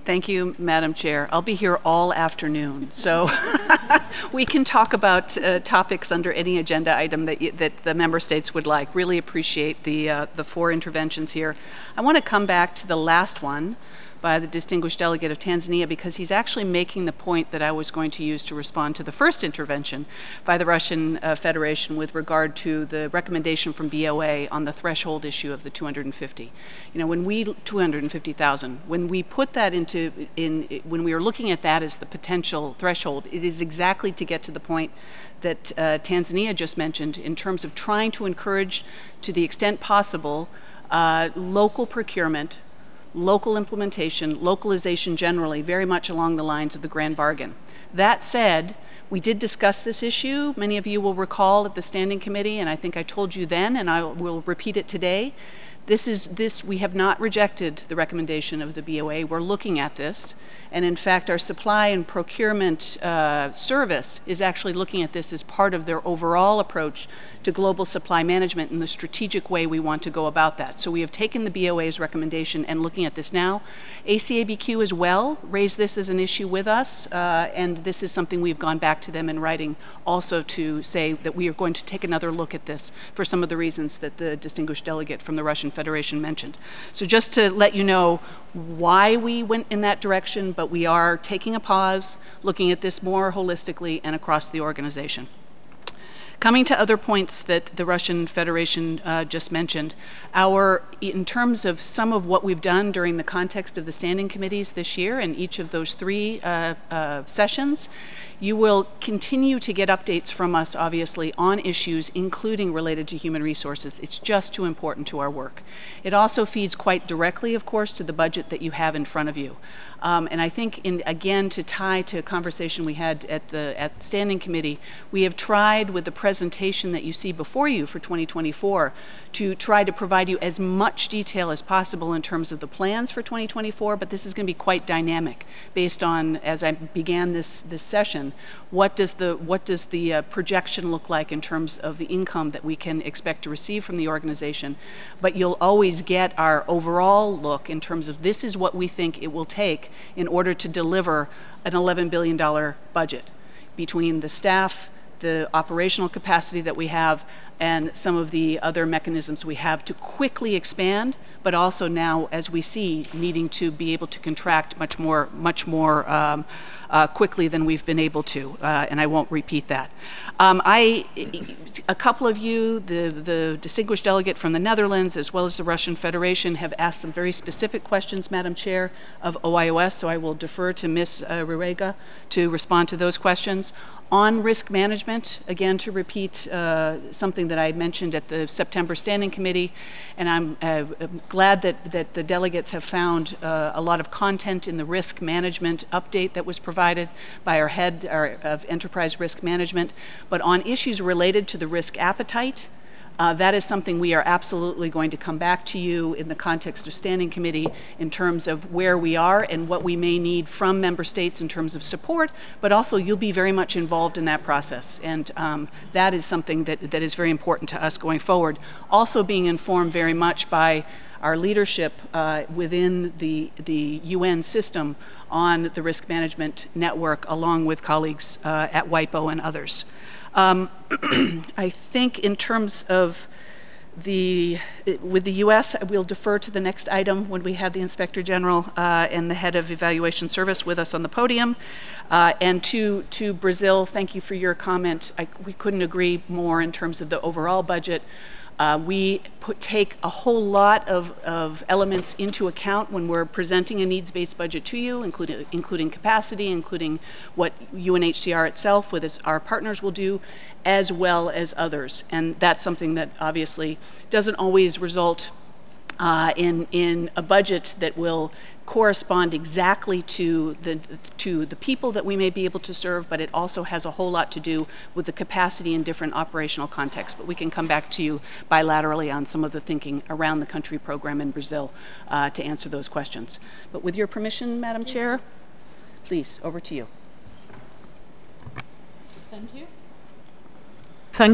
Thank you, Madam Chair. I'll be here all afternoon, so we can talk about topics under any agenda item that the member states would like. Really appreciate the 4 interventions here. I want to come back to the last one by the distinguished delegate of Tanzania, because he's actually making the point that I was going to use to respond to the first intervention by the Russian Federation with regard to the recommendation from BOA on the threshold issue of the 250. You know, when we 250,000, when we put that when we are looking at that as the potential threshold, it is exactly to get to the point that Tanzania just mentioned in terms of trying to encourage, to the extent possible, local procurement, local implementation, localization generally, very much along the lines of the grand bargain. That said, we did discuss this issue. Many of you will recall at the Standing Committee, and I think I told you then, and I will repeat it today. We have not rejected the recommendation of the BOA. We're looking at this. And in fact, our supply and procurement service is actually looking at this as part of their overall approach to global supply management and the strategic way we want to go about that. So we have taken the BOA's recommendation and looking at this now. ACABQ as well raised this as an issue with us, and this is something we've gone back to them in writing also to say that we are going to take another look at this for some of the reasons that the distinguished delegate from the Russian Federation mentioned. So just to let you know why we went in that direction, but we are taking a pause, looking at this more holistically and across the organization. Coming to other points that the Russian Federation just mentioned, in terms of some of what we've done during the context of the standing committees this year in each of those 3 sessions, you will continue to get updates from us, obviously, on issues including related to human resources. It's just too important to our work. It also feeds quite directly, of course, to the budget that you have in front of you. And I think, again, to tie to a conversation we had at Standing Committee, we have tried with the presentation that you see before you for 2024 to try to provide you as much detail as possible in terms of the plans for 2024, but this is going to be quite dynamic based on, as I began this session, what does the projection look like in terms of the income that we can expect to receive from the organization. But you'll always get our overall look in terms of this is what we think it will take in order to deliver an $11 billion budget between the staff, the operational capacity that we have, and some of the other mechanisms we have to quickly expand, but also now, as we see, needing to be able to contract much more quickly than we've been able to, and I won't repeat that. A couple of you, the distinguished delegate from the Netherlands, as well as the Russian Federation, have asked some very specific questions, Madam Chair, of OIOS, so I will defer to Ms. Rirega to respond to those questions. On risk management, again, to repeat something that I mentioned at the September Standing Committee, and I'm glad that the delegates have found a lot of content in the risk management update that was provided by our head of enterprise risk management. But on issues related to the risk appetite, that is something we are absolutely going to come back to you in the context of Standing Committee in terms of where we are and what we may need from member states in terms of support, but also you'll be very much involved in that process. And that is something that is very important to us going forward. Also being informed very much by our leadership within the UN system on the risk management network, along with colleagues at WIPO and others. I think in terms of with the U.S., we'll defer to the next item when we have the Inspector General and the Head of Evaluation Service with us on the podium. And to Brazil, thank you for your comment. We couldn't agree more in terms of the overall budget. We take a whole lot of elements into account when we're presenting a needs-based budget to you, including capacity, including what UNHCR itself with our partners will do, as well as others. And that's something that obviously doesn't always result in a budget that will correspond exactly to the people that we may be able to serve, but it also has a whole lot to do with the capacity in different operational contexts. But we can come back to you bilaterally on some of the thinking around the country program in Brazil to answer those questions. But with your permission, Madam Chair, please, over to you. Thank you.